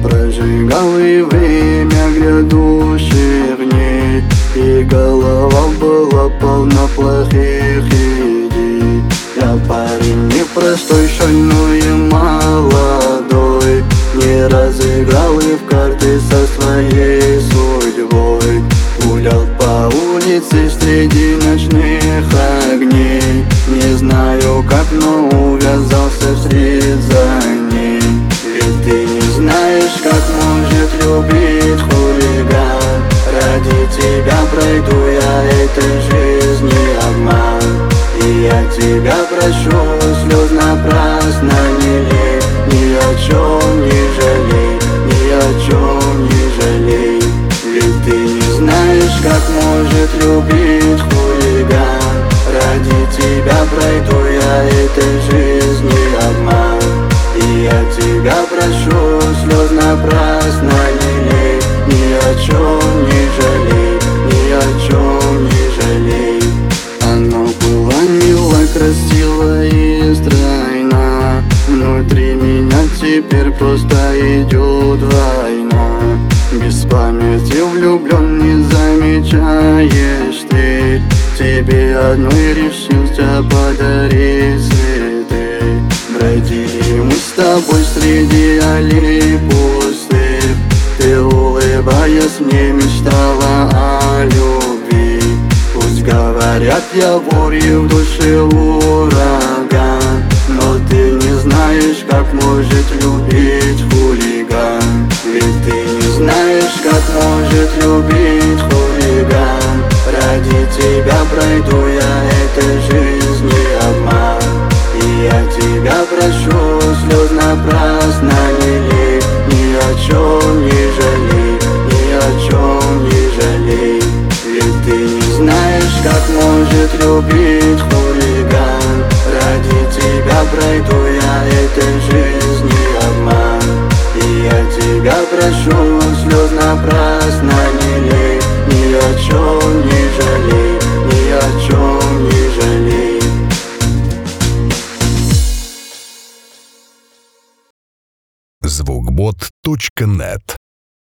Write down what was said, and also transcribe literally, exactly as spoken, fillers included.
прожигал и время грядущих дней, и голова была полна плохих идей. Я парень непростой, шальной и молодой, не разыграл и в карты со своей судьбой. Гулял по улице среди ночных огней, не знаю как, но увязался вслед за ней. Ведь ты не знаешь, как может любить хулиган. Ради тебя пройду я этой жизни обман, и я тебя прошу, слез напрасно не лей. Ни о чем не жалей, ни о чем не жалей. Ведь ты не знаешь, как может любить хулиган. Ради тебя пройду я этой жизни обман, и я тебя прошу, слез напрасно не лей. Ни о чем не жалей, ни о чем не жалей. Оно было мило, красиво и стройно, внутри меня теперь просто идет война. Без памяти влюблен, не замечаешь ты. Тебе одной решился подарить цветы. Бродили мы с тобой среди аллей пустых, ты, улыбаясь, мне мечтала о любви. Пусть говорят, я вор и в душе ураган, но ты не знаешь, как может любить хулиган. Ведь ты не знаешь, как может любить хулиган. Ради тебя пройду я этой жизни обман, и я тебя прошу, слез напрасно не лей. Ни о чем не жалей, ни о чем не жалей. Ведь ты не знаешь, как может любить хулиган. Ради тебя пройду я этой жизни обман, и я тебя прошу, слез напрасно не лей. Ни о чем не жалей, ни о чем не жалей. звукбот точка нет